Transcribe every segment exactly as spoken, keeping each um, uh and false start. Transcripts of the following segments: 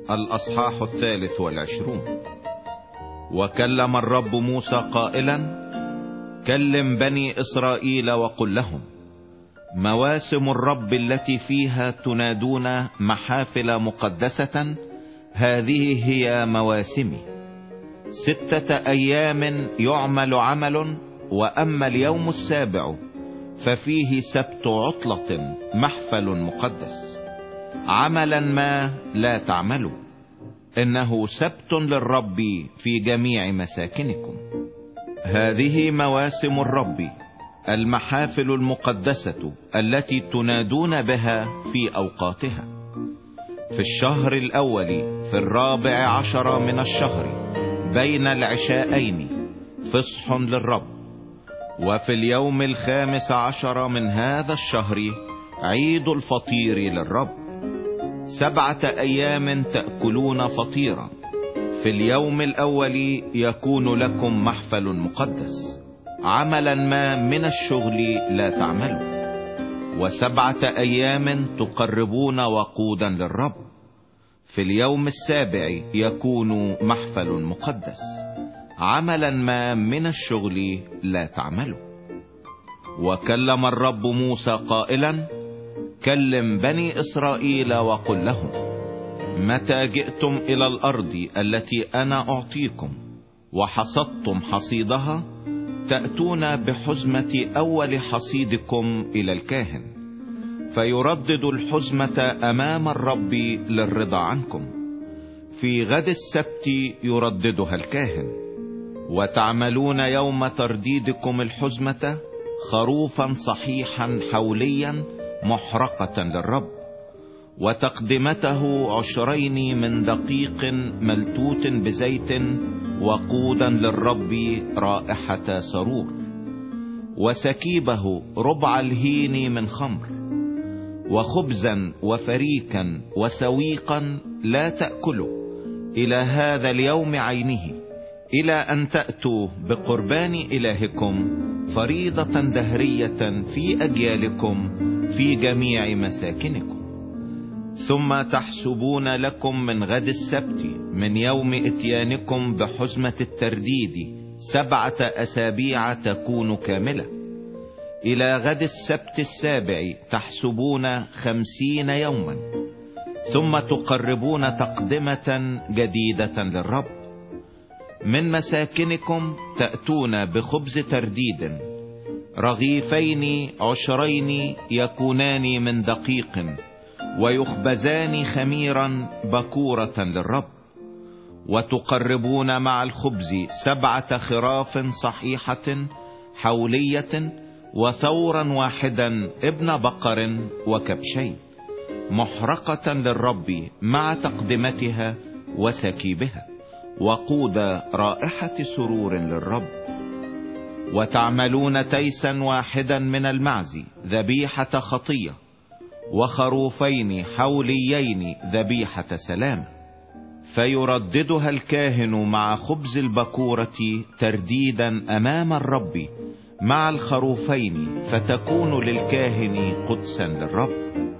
الأصحاح الثالث والعشرون. وكلم الرب موسى قائلا: كلم بني إسرائيل وقل لهم: مواسم الرب التي فيها تنادون محافل مقدسة هذه هي مواسمي. ستة أيام يعمل عمل، وأما اليوم السابع ففيه سبت عطلة محفل مقدس. عملا ما لا تعملوا، إنه سبت للرب في جميع مساكنكم. هذه مواسم الرب، المحافل المقدسة التي تنادون بها في أوقاتها: في الشهر الأول في الرابع عشر من الشهر بين العشاءين فصح للرب. وفي اليوم الخامس عشر من هذا الشهر عيد الفطير للرب. سبعة أيام تأكلون فطيرا. في اليوم الأول يكون لكم محفل مقدس، عملا ما من الشغل لا تعملوا. وسبعة أيام تقربون وقودا للرب. في اليوم السابع يكون محفل مقدس، عملا ما من الشغل لا تعملوا. وكلم الرب موسى قائلا: كلم بني إسرائيل وقل لهم: متى جئتم إلى الأرض التي أنا أعطيكم وحصدتم حصيدها، تأتون بحزمة أول حصيدكم إلى الكاهن، فيردد الحزمة أمام الرب للرضا عنكم. في غد السبت يرددها الكاهن. وتعملون يوم ترديدكم الحزمة خروفا صحيحا حوليا محرقة للرب، وتقدمته عشرين من دقيق ملتوت بزيت، وقودا للرب رائحة سرور. وسكيبه ربع الهين من خمر. وخبزا وفريكا وسويقا لا تأكلوا إلى هذا اليوم عينه، إلى أن تأتوا بقربان إلهكم فريضة دهرية في أجيالكم في جميع مساكنكم. ثم تحسبون لكم من غد السبت من يوم اتيانكم بحزمة الترديد سبعة أسابيع تكون كاملة. إلى غد السبت السابع تحسبون خمسين يوما. ثم تقربون تقدمة جديدة للرب. من مساكنكم تأتون بخبز ترديد، رغيفين عشرين يكونان من دقيق، ويخبزان خميرا بكورة للرب. وتقربون مع الخبز سبعة خراف صحيحة حولية، وثورا واحدا ابن بقر وكبشين، محرقة للرب مع تقدمتها وسكيبها، وقود رائحة سرور للرب. وتعملون تيسا واحدا من المعز ذبيحة خطية، وخروفين حوليين ذبيحة سلام. فيرددها الكاهن مع خبز البكورة ترديدا أمام الرب مع الخروفين، فتكون للكاهن قدسا للرب.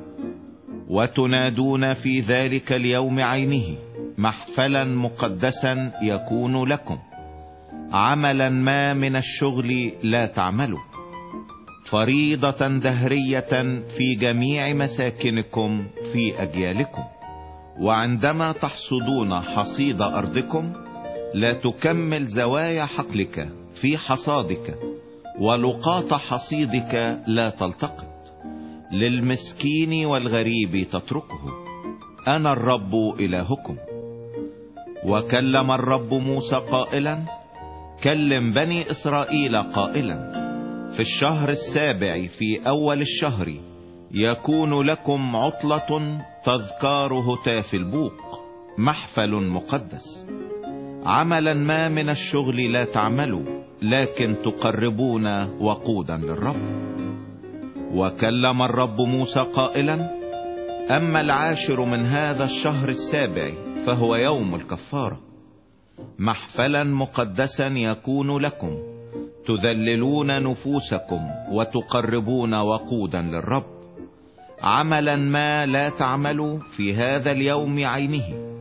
وتنادون في ذلك اليوم عينه محفلا مقدسا يكون لكم، عملا ما من الشغل لا تعملوا، فريضة دهرية في جميع مساكنكم في أجيالكم. وعندما تحصدون حصيد أرضكم لا تكمل زوايا حقلك في حصادك، ولقاط حصيدك لا تلتقط، للمسكين والغريب تتركه. أنا الرب إلهكم. وكلم الرب موسى قائلا: كلم بني إسرائيل قائلا: في الشهر السابع في أول الشهر يكون لكم عطلة تذكار هتاف البوق، محفل مقدس. عملا ما من الشغل لا تعملوا، لكن تقربون وقودا للرب. وكلم الرب موسى قائلا: أما العاشر من هذا الشهر السابع فهو يوم الكفارة، محفلا مقدسا يكون لكم، تذللون نفوسكم وتقربون وقودا للرب. عملا ما لا تعملوا في هذا اليوم عينه،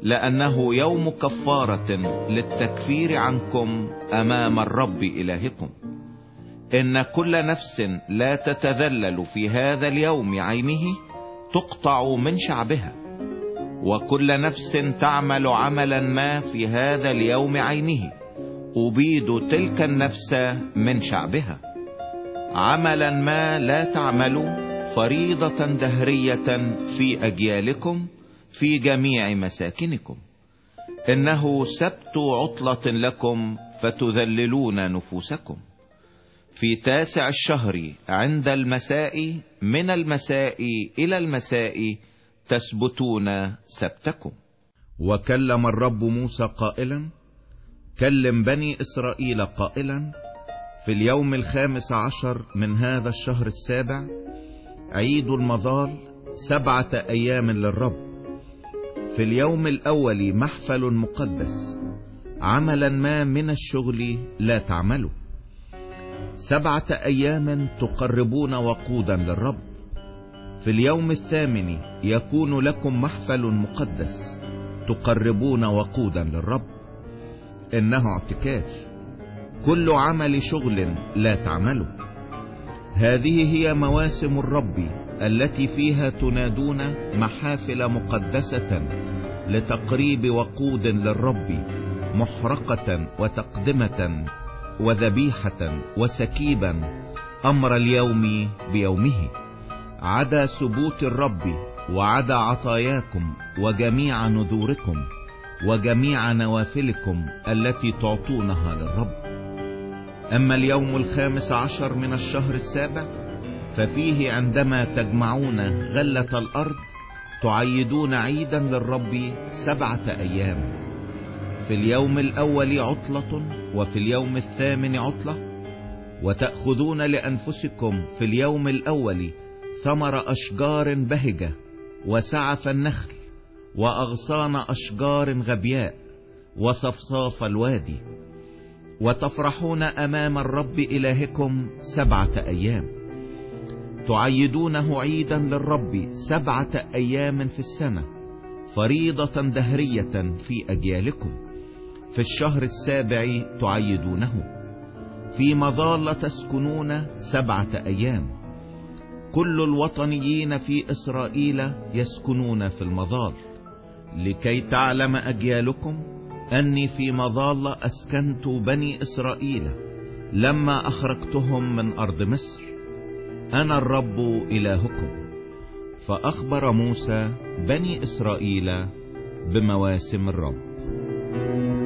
لأنه يوم كفارة للتكفير عنكم أمام الرب إلهكم. إن كل نفس لا تتذلل في هذا اليوم عينه تقطع من شعبها، وكل نفس تعمل عملا ما في هذا اليوم عينه أبيد تلك النفس من شعبها. عملا ما لا تعملوا فريضة دهرية في أجيالكم في جميع مساكنكم. إنه سبت عطلة لكم فتذللون نفوسكم. في تاسع الشهر عند المساء من المساء إلى المساء تثبتون سبتكم. وكلم الرب موسى قائلا: كلم بني إسرائيل قائلا: في اليوم الخامس عشر من هذا الشهر السابع عيد المظال سبعة أيام للرب. في اليوم الأول محفل مقدس، عملا ما من الشغل لا تعملوا. سبعة أيام تقربون وقودا للرب. في اليوم الثامن يكون لكم محفل مقدس تقربون وقودا للرب، إنه اعتكاف. كل عمل شغل لا تعملوا. هذه هي مواسم الرب التي فيها تنادون محافل مقدسة لتقريب وقود للرب، محرقة وتقدمة وذبيحة وسكيبا، أمر اليوم بيومه، عدا سبوت الرب وعدا عطاياكم وجميع نذوركم وجميع نوافلكم التي تعطونها للرب. أما اليوم الخامس عشر من الشهر السابع ففيه عندما تجمعون غلة الأرض تعيدون عيدا للرب سبعة أيام. في اليوم الأول عطلة وفي اليوم الثامن عطلة. وتأخذون لأنفسكم في اليوم الأول ثمر أشجار بهجة وسعف النخل وأغصان أشجار غبياء وصفصاف الوادي، وتفرحون أمام الرب إلهكم سبعة أيام. تعيدونه عيدا للرب سبعة أيام في السنة، فريضة دهرية في أجيالكم. في الشهر السابع تعيدونه. في مظال تسكنون سبعة أيام. كل الوطنيين في إسرائيل يسكنون في المظال، لكي تعلم أجيالكم أني في مظال أسكنت بني إسرائيل لما أخرجتهم من أرض مصر. أنا الرب إلهكم. فأخبر موسى بني إسرائيل بمواسم الرب.